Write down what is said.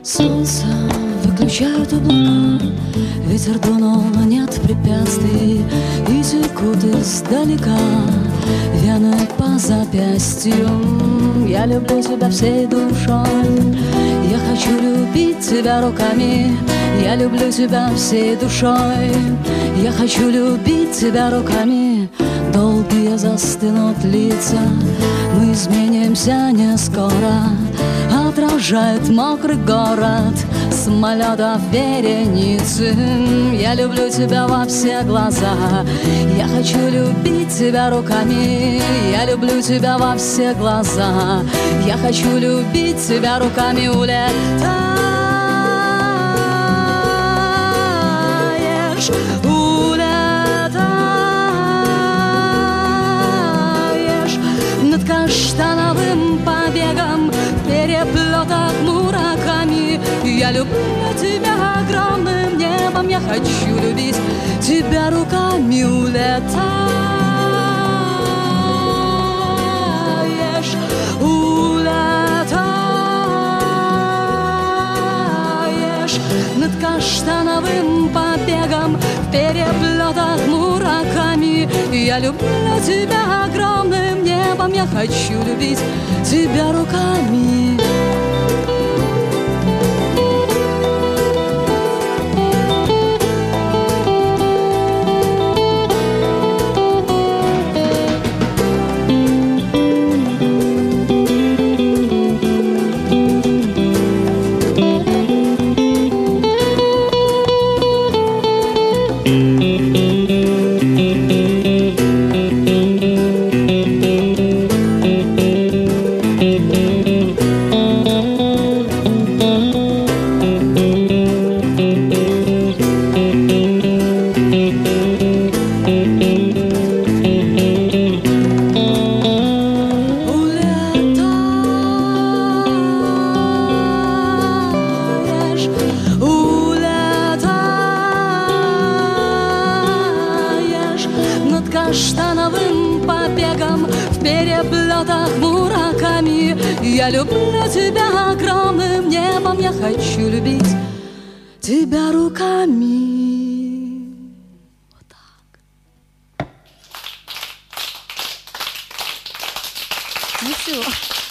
Солнце выключают облака, ветер дунул, но нет препятствий, и текут издалека вены по запястью. Я люблю тебя всей душой, я хочу любить тебя руками. Я люблю тебя всей душой, я хочу любить тебя руками. Долгие застынут лица, мы изменимся не скоро. Отражает мокрый город самолета вереницы. Я люблю тебя во все глаза, я хочу любить тебя руками. Я люблю тебя во все глаза, я хочу любить тебя руками. Улетаешь над каштановым побегом, в переплетах мураками. Я люблю тебя огромным небом, я хочу любить тебя руками. Улетаешь, улетаешь над каштановым побегом, в переплетах мураками. Я люблю тебя огромным небом, я хочу любить тебя руками. Каштановым побегом, в переплетах мураками. Я люблю тебя огромным небом, я хочу любить тебя руками. Вот так. Ну все.